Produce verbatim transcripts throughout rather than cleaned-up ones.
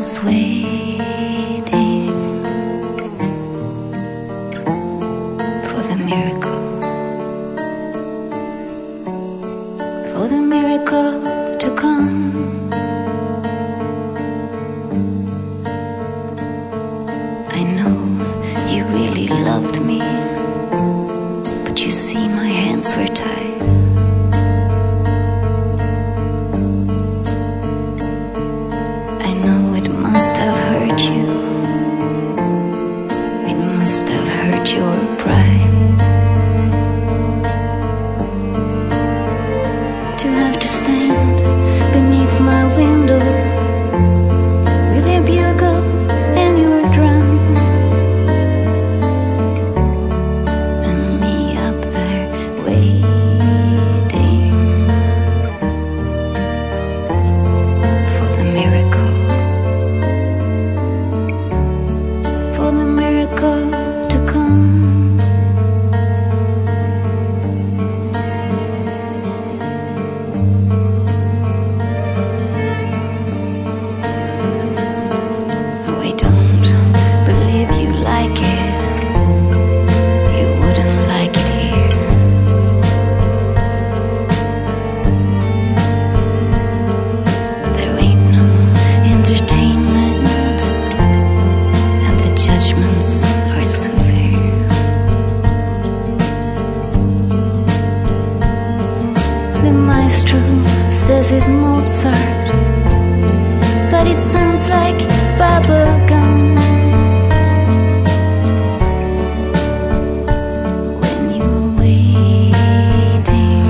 was waiting for the miracle, for the miracle to come. I know you really loved me, but you see my hands were tied. Your pride to have to stand beneath my window with your bugle and your drum, and me up there waiting for the miracle, for the miracle to come. The maestro says it's Mozart, but it sounds like bubblegum. When you're waiting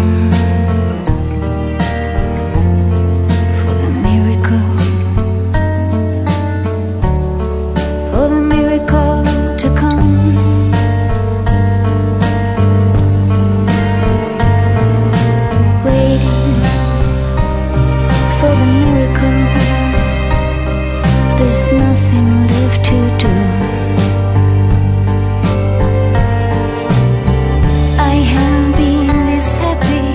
for the miracle, for the miracle to come. There's nothing left to do. I haven't been this happy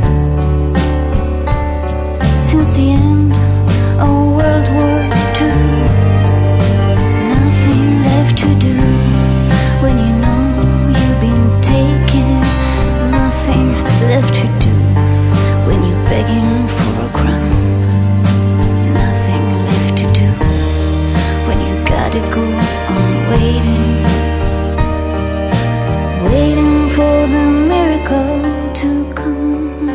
since the end of World War Two. Nothing left to do when you know you've been taken. Nothing left to do when you're begging for a crumb. To go on waiting, waiting for the miracle to come.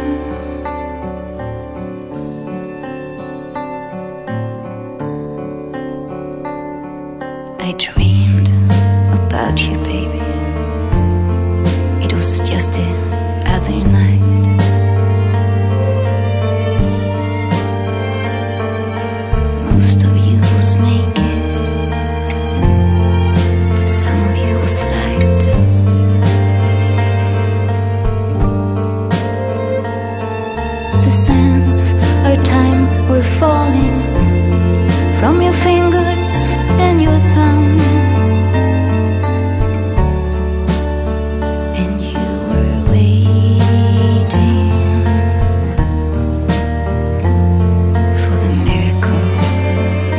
I dreamed about you, baby. It was just the other night. Most of you was naked, the sands our time were falling from your fingers and your thumb, and you were waiting for the miracle,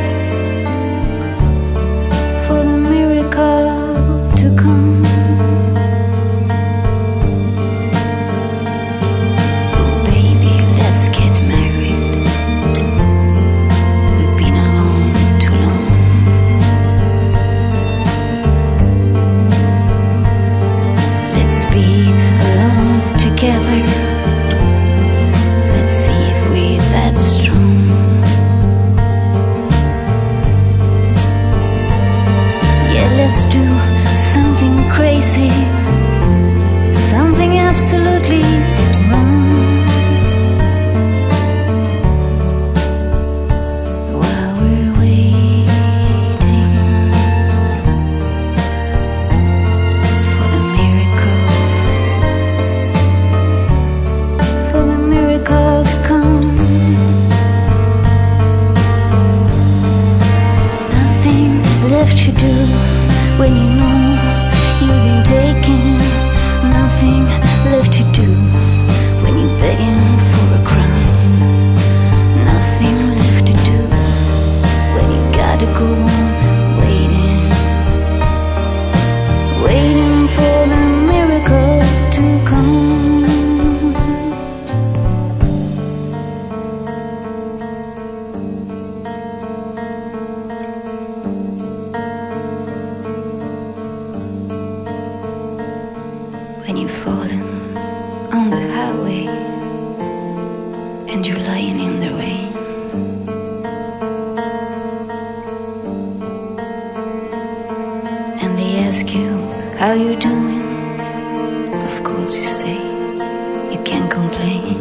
how you doing? Of course you say you can't complain.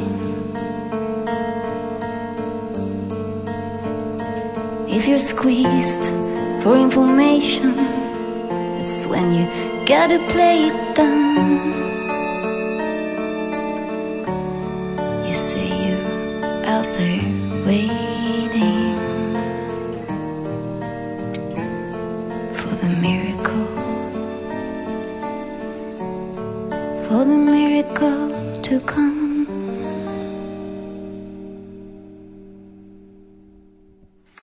If you're squeezed for information, it's when you gotta play it down.